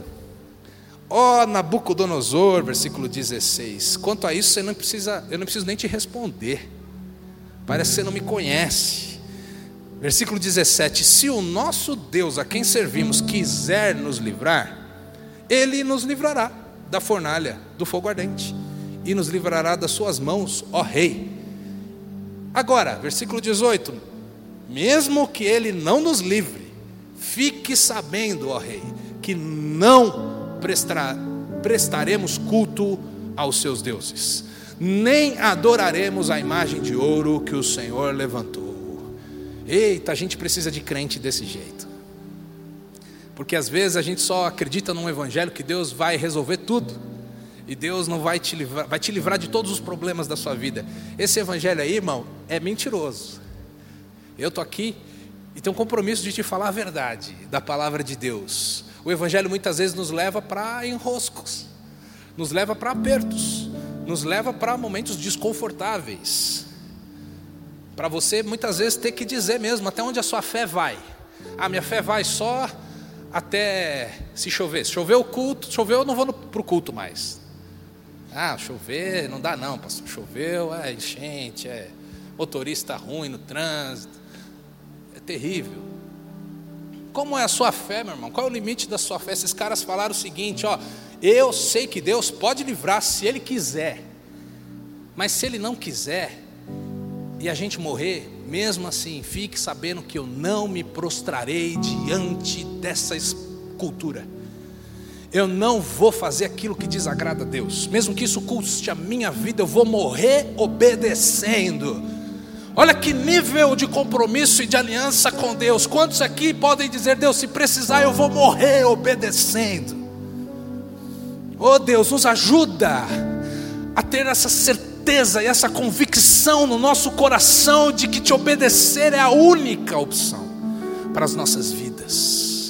Speaker 1: ó oh, Nabucodonosor, versículo dezesseis, quanto a isso você não precisa, eu não preciso nem te responder, parece que você não me conhece. Versículo dezessete, se o nosso Deus a quem servimos quiser nos livrar, Ele nos livrará da fornalha do fogo ardente e nos livrará das suas mãos, ó rei. Agora, versículo dezoito, mesmo que Ele não nos livre, fique sabendo, ó rei, que não Prestar, prestaremos culto aos seus deuses, nem adoraremos a imagem de ouro que o Senhor levantou. Eita, a gente precisa de crente desse jeito, porque às vezes a gente só acredita num evangelho que Deus vai resolver tudo, e Deus não vai te livrar, vai te livrar de todos os problemas da sua vida. Esse evangelho aí, irmão, é mentiroso. Eu estou aqui e tenho um compromisso de te falar a verdade da palavra de Deus. O Evangelho muitas vezes nos leva para enroscos, nos leva para apertos, nos leva para momentos desconfortáveis, para você muitas vezes ter que dizer mesmo até onde a sua fé vai. Ah, minha fé vai só até se chover. Se chover o culto, choveu, eu não vou para o culto mais. Ah, chover, não dá não, pastor. Choveu, é enchente, é motorista ruim no trânsito. É terrível. Como é a sua fé, meu irmão? Qual é o limite da sua fé? Esses caras falaram o seguinte, ó: eu sei que Deus pode livrar se Ele quiser, mas se Ele não quiser e a gente morrer, mesmo assim, fique sabendo que eu não me prostrarei diante dessa escultura. Eu não vou fazer aquilo que desagrada a Deus, mesmo que isso custe a minha vida, eu vou morrer obedecendo. Olha que nível de compromisso e de aliança com Deus. Quantos aqui podem dizer: Deus, se precisar eu vou morrer obedecendo? Oh Deus, nos ajuda a ter essa certeza e essa convicção no nosso coração de que te obedecer é a única opção para as nossas vidas.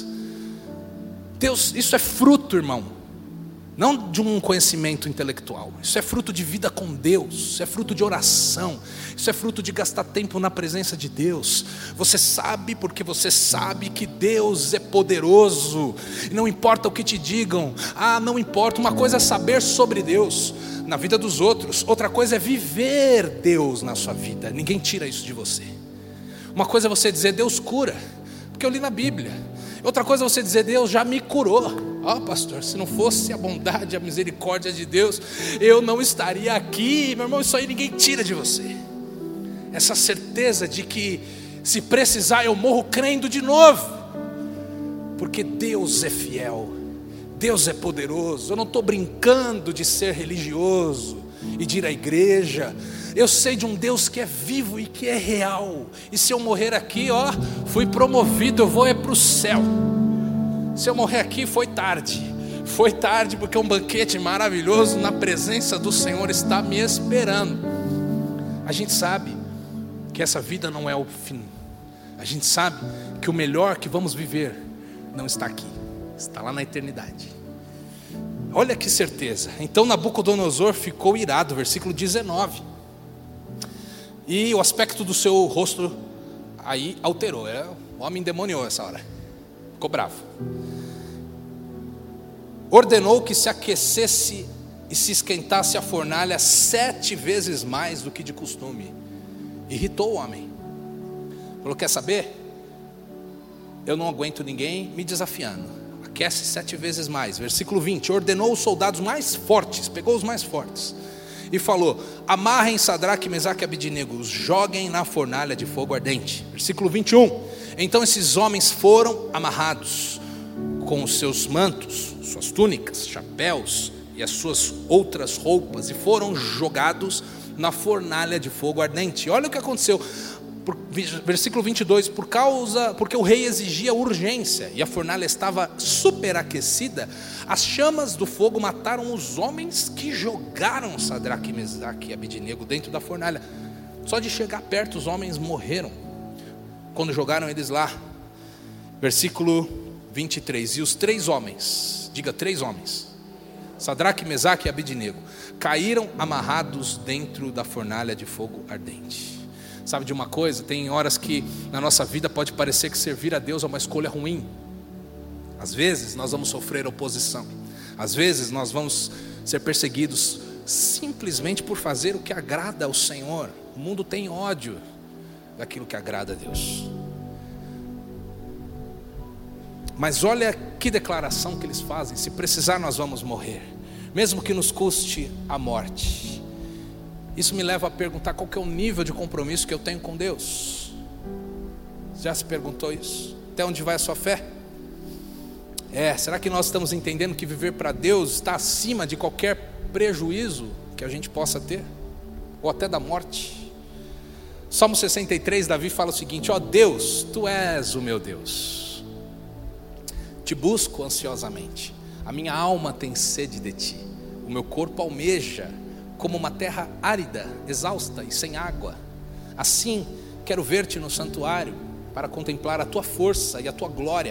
Speaker 1: Deus, isso é fruto, irmão, não de um conhecimento intelectual. Isso é fruto de vida com Deus, isso é fruto de oração, isso é fruto de gastar tempo na presença de Deus. Você sabe porque você sabe que Deus é poderoso, e não importa o que te digam. Ah, não importa, uma coisa é saber sobre Deus na vida dos outros, outra coisa é viver Deus na sua vida. Ninguém tira isso de você. Uma coisa é você dizer: Deus cura, porque eu li na Bíblia. Outra coisa é você dizer: Deus já me curou. Ó, oh, pastor, se não fosse a bondade e a misericórdia de Deus, eu não estaria aqui. Meu irmão, isso aí ninguém tira de você. Essa certeza de que se precisar eu morro crendo de novo, porque Deus é fiel, Deus é poderoso. Eu não estou brincando de ser religioso e de ir à igreja. Eu sei de um Deus que é vivo e que é real. E se eu morrer aqui, ó, fui promovido, eu vou é para o céu. Se eu morrer aqui, foi tarde. Foi tarde porque um banquete maravilhoso na presença do Senhor está me esperando. A gente sabe que essa vida não é o fim. A gente sabe que o melhor que vamos viver não está aqui, está lá na eternidade. Olha que certeza. Então Nabucodonosor ficou irado, versículo dezenove. E o aspecto do seu rosto aí alterou. É, o homem endemoniou essa hora, ficou bravo. Ordenou que se aquecesse e se esquentasse a fornalha sete vezes mais do que de costume. Irritou o homem. Falou: quer saber? Eu não aguento ninguém me desafiando. Aquece sete vezes mais. Versículo vinte. Ordenou os soldados mais fortes, pegou os mais fortes, e falou: amarrem Sadraque, Mesaque e Abidnego, os joguem na fornalha de fogo ardente. Versículo vinte e um. Então esses homens foram amarrados com os seus mantos, suas túnicas, chapéus e as suas outras roupas, e foram jogados na fornalha de fogo ardente. Olha o que aconteceu. Por, versículo vinte e dois. Por causa, porque o rei exigia urgência e a fornalha estava superaquecida, as chamas do fogo mataram os homens que jogaram Sadraque, Mesaque e Abidnego dentro da fornalha. Só de chegar perto os homens morreram quando jogaram eles lá. Versículo vinte e três. E os três homens, diga três homens, Sadraque, Mesaque e Abidnego, caíram amarrados dentro da fornalha de fogo ardente. Sabe de uma coisa? Tem horas que na nossa vida pode parecer que servir a Deus é uma escolha ruim. Às vezes nós vamos sofrer oposição. Às vezes nós vamos ser perseguidos simplesmente por fazer o que agrada ao Senhor. O mundo tem ódio daquilo que agrada a Deus. Mas olha que declaração que eles fazem: se precisar nós vamos morrer, mesmo que nos custe a morte. Isso me leva a perguntar: qual que é o nível de compromisso que eu tenho com Deus? Já se perguntou isso? Até onde vai a sua fé? É, será que nós estamos entendendo que viver para Deus está acima de qualquer prejuízo que a gente possa ter? Ou até da morte? Salmo sessenta e três, Davi fala o seguinte: ó Deus, Tu és o meu Deus, Te busco ansiosamente, a minha alma tem sede de Ti, o meu corpo almeja como uma terra árida, exausta e sem água. Assim quero ver-te no santuário, para contemplar a Tua força e a Tua glória,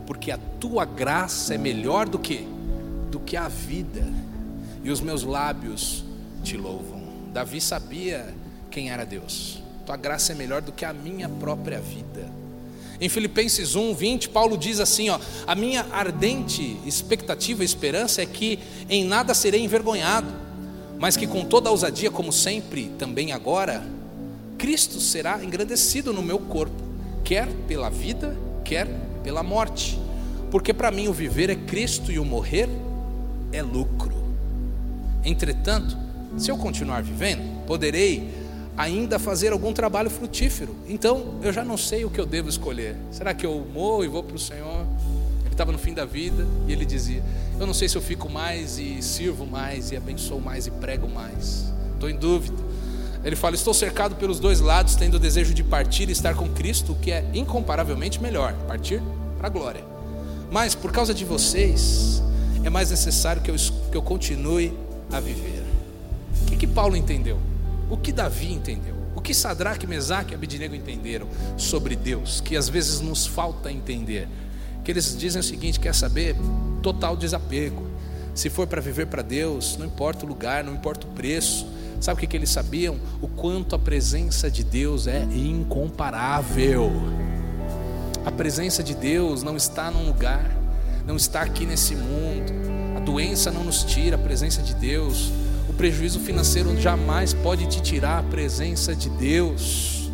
Speaker 1: porque a tua graça é melhor do que do que a vida, e os meus lábios te louvam. Davi sabia quem era Deus. Tua graça é melhor do que a minha própria vida. Em Filipenses um, vinte, Paulo diz assim, ó: a minha ardente expectativa e esperança é que em nada serei envergonhado, mas que com toda a ousadia, como sempre, também agora, Cristo será engrandecido no meu corpo, quer pela vida, quer pela morte. Porque para mim o viver é Cristo e o morrer é lucro. Entretanto, se eu continuar vivendo, poderei ainda fazer algum trabalho frutífero. Então eu já não sei o que eu devo escolher. Será que eu morro e vou para o Senhor? Ele estava no fim da vida e ele dizia: eu não sei se eu fico mais e sirvo mais e abençoo mais e prego mais. Estou em dúvida. Ele fala: estou cercado pelos dois lados, tendo o desejo de partir e estar com Cristo, o que é incomparavelmente melhor, partir para a glória. Mas por causa de vocês é mais necessário que eu, que eu continue a viver. O que que Paulo entendeu? O que Davi entendeu? O que Sadraque, Mesaque e Abednego entenderam sobre Deus, que às vezes nos falta entender? Que eles dizem o seguinte: quer saber? Total desapego. Se for para viver para Deus, não importa o lugar, não importa o preço. Sabe o que que eles sabiam? O quanto a presença de Deus é incomparável. A presença de Deus não está num lugar, não está aqui nesse mundo. A doença não nos tira a presença de Deus. O prejuízo financeiro jamais pode te tirar a presença de Deus.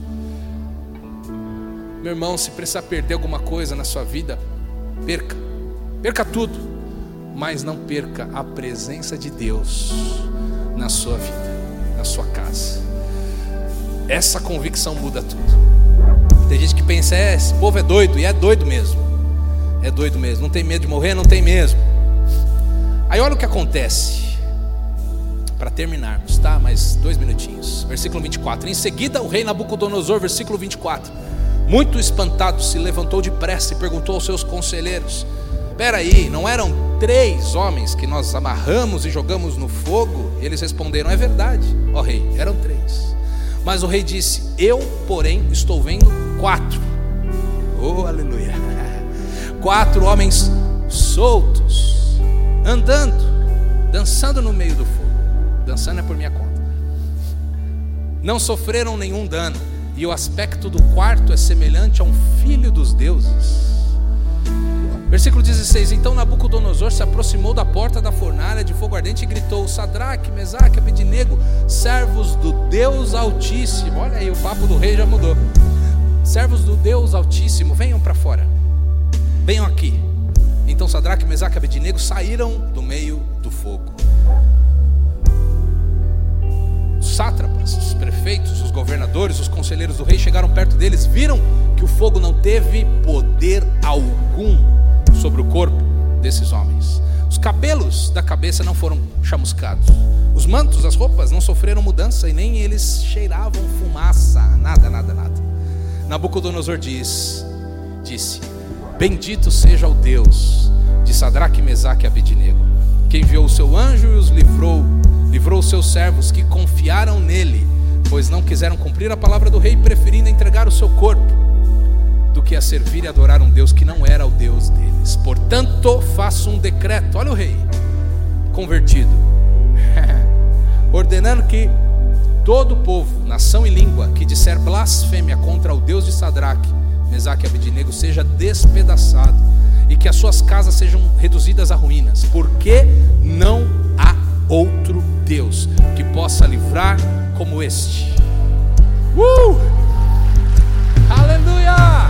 Speaker 1: Meu irmão, se precisar perder alguma coisa na sua vida, perca, perca tudo, mas não perca a presença de Deus na sua vida, na sua casa. Essa convicção muda tudo. Tem gente que pensa: é, esse povo é doido, e é doido mesmo. É doido mesmo, não tem medo de morrer, não tem mesmo. Aí olha o que acontece. Para terminarmos, tá? Mais dois minutinhos. Versículo vinte e quatro. Em seguida o rei Nabucodonosor, versículo vinte e quatro, muito espantado, se levantou depressa e perguntou aos seus conselheiros: espera aí, não eram três homens que nós amarramos e jogamos no fogo? Eles responderam: é verdade, ó rei, eram três. Mas o rei disse: eu, porém, estou vendo quatro. Oh, aleluia. Quatro homens soltos, andando, dançando no meio do fogo. Dançando é por minha conta. Não sofreram nenhum dano, e o aspecto do quarto é semelhante a um filho dos deuses. Versículo dezesseis. Então Nabucodonosor se aproximou da porta da fornalha de fogo ardente e gritou: Sadraque, Mesaque, Abednego, servos do Deus Altíssimo. Olha aí, o papo do rei já mudou. Servos do Deus Altíssimo, venham para fora, venham aqui. Então Sadraque, Mesaque e Abednego saíram do meio do fogo. Os sátrapas, os prefeitos, os governadores, os conselheiros do rei chegaram perto deles, viram que o fogo não teve poder algum sobre o corpo desses homens. Os cabelos da cabeça não foram chamuscados, os mantos, as roupas não sofreram mudança, e nem eles cheiravam fumaça, nada, nada, nada. Nabucodonosor diz, disse: bendito seja o Deus de Sadraque, Mesaque e Abednego, que enviou o seu anjo e os livrou, livrou os seus servos que confiaram nele, pois não quiseram cumprir a palavra do rei, preferindo entregar o seu corpo do que a servir e adorar um Deus que não era o Deus deles. Portanto, faço um decreto, olha o rei convertido, ordenando que todo povo, nação e língua que disser blasfêmia contra o Deus de Sadraque, Mesaque e Abednego seja despedaçado, e que as suas casas sejam reduzidas a ruínas, porque não há outro Deus que possa livrar como este. Uh! Aleluia!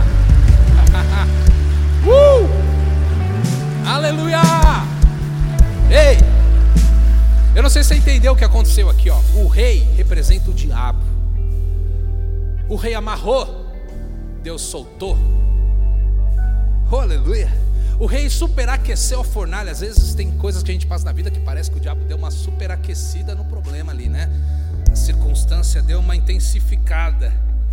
Speaker 1: uh! Aleluia! Ei! Eu não sei se você entendeu o que aconteceu aqui, ó. O rei representa o diabo. O rei amarrou, Deus soltou. Oh, aleluia! O rei superaqueceu a fornalha. Às vezes tem coisas que a gente passa na vida que parece que o diabo deu uma superaquecida no problema ali, né? A circunstância deu uma intensificada.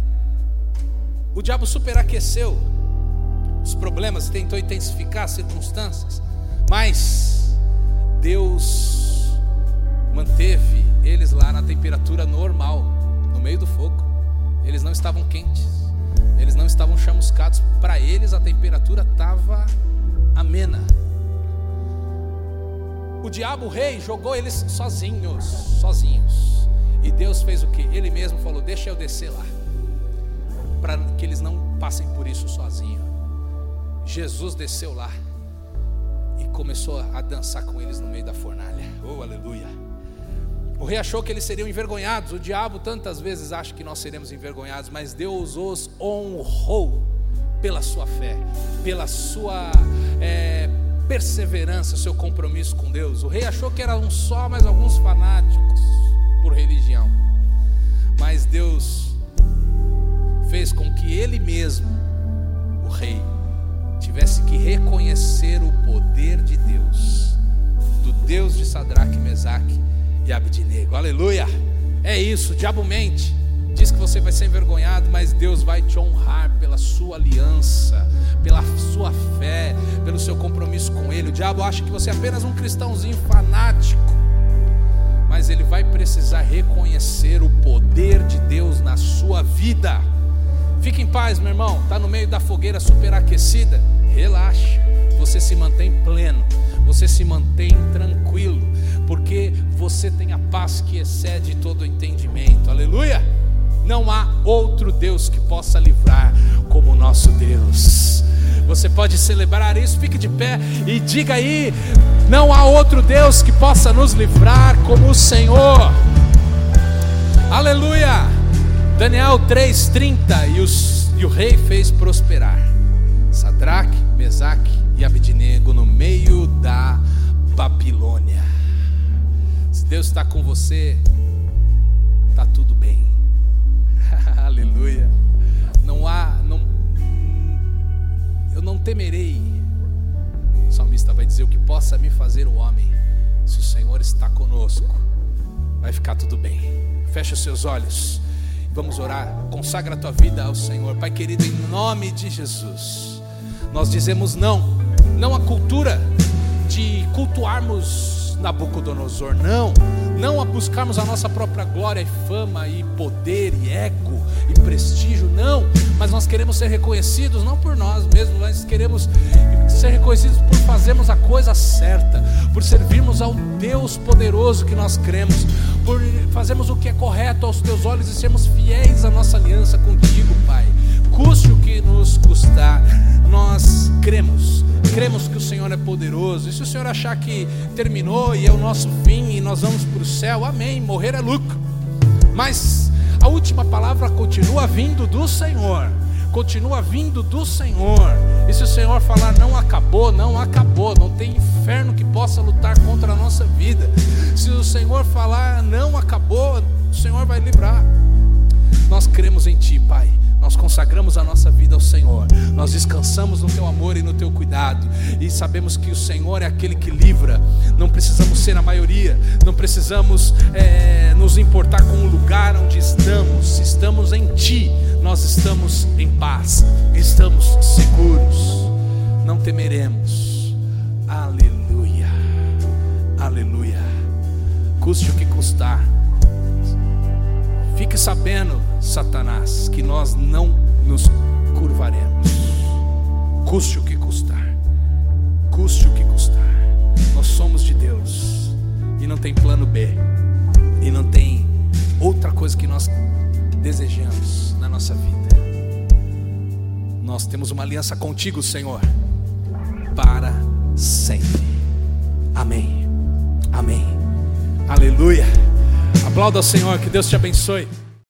Speaker 1: O diabo superaqueceu os problemas, tentou intensificar as circunstâncias, mas Deus manteve eles lá na temperatura normal, no meio do fogo. Eles não estavam quentes, eles não estavam chamuscados. Para eles a temperatura estava Amena. O diabo, o rei, jogou eles sozinhos, sozinhos. E Deus fez o quê? Ele mesmo falou: deixa eu descer lá, para que eles não passem por isso sozinhos. Jesus desceu lá e começou a dançar com eles no meio da fornalha. Oh, aleluia. O rei achou que eles seriam envergonhados. O diabo tantas vezes acha que nós seremos envergonhados, mas Deus os honrou pela sua fé, pela sua é, perseverança, seu compromisso com Deus. O rei achou que eram só mais alguns fanáticos por religião, mas Deus fez com que ele mesmo, o rei, tivesse que reconhecer o poder de Deus, do Deus de Sadraque, Mesaque e Abdinego. Aleluia. É isso, o diabo mente, diz que você vai ser envergonhado, mas Deus vai te honrar pela sua aliança, pela sua fé, pelo seu compromisso com Ele. O diabo acha que você é apenas um cristãozinho fanático, mas ele vai precisar reconhecer o poder de Deus na sua vida. Fique em paz, meu irmão. Está no meio da fogueira superaquecida? Relaxa, você se mantém pleno, você se mantém tranquilo, porque você tem a paz que excede todo o entendimento. Aleluia. Não há outro Deus que possa livrar como o nosso Deus. Você pode celebrar isso? Fique de pé e diga aí: não há outro Deus que possa nos livrar como o Senhor. Aleluia. Daniel três, trinta. E, os, e o rei fez prosperar Sadraque, Mesaque e Abdinego no meio da Babilônia. Se Deus está com você, está tudo bem. Aleluia. Não há, não, eu não temerei. O salmista vai dizer: o que possa me fazer o homem, se o Senhor está conosco, vai ficar tudo bem. Fecha os seus olhos, vamos orar. Consagra a tua vida ao Senhor. Pai querido, em nome de Jesus, nós dizemos não, não à cultura de cultuarmos Nabucodonosor, não, não a buscarmos a nossa própria glória e fama e poder e ego e prestígio, não, mas nós queremos ser reconhecidos não por nós mesmos, mas queremos ser reconhecidos por fazermos a coisa certa, por servirmos ao Deus poderoso que nós cremos, por fazermos o que é correto aos teus olhos e sermos fiéis à nossa aliança contigo, Pai. Custe o que nos custar, nós cremos, cremos que o Senhor é poderoso. E se o Senhor achar que terminou e é o nosso fim e nós vamos para o céu, amém, morrer é lucro. Mas a última palavra continua vindo do Senhor, continua vindo do Senhor. E se o Senhor falar não acabou, não acabou, não tem inferno que possa lutar contra a nossa vida. Se o Senhor falar não acabou, o Senhor vai livrar. Nós cremos em Ti, Pai. Nós consagramos a nossa vida ao Senhor, nós descansamos no Teu amor e no Teu cuidado, e sabemos que o Senhor é aquele que livra. Não precisamos ser a maioria, não precisamos é, nos importar com o lugar onde estamos. Se estamos em Ti, nós estamos em paz, estamos seguros, não temeremos. Aleluia, aleluia. Custe o que custar. Fique sabendo, Satanás, que nós não nos curvaremos, custe o que custar, custe o que custar. Nós somos de Deus e não tem plano B, e não tem outra coisa que nós desejamos na nossa vida. Nós temos uma aliança contigo, Senhor, para sempre. Amém, amém, aleluia. Aplauda ao Senhor, que Deus te abençoe.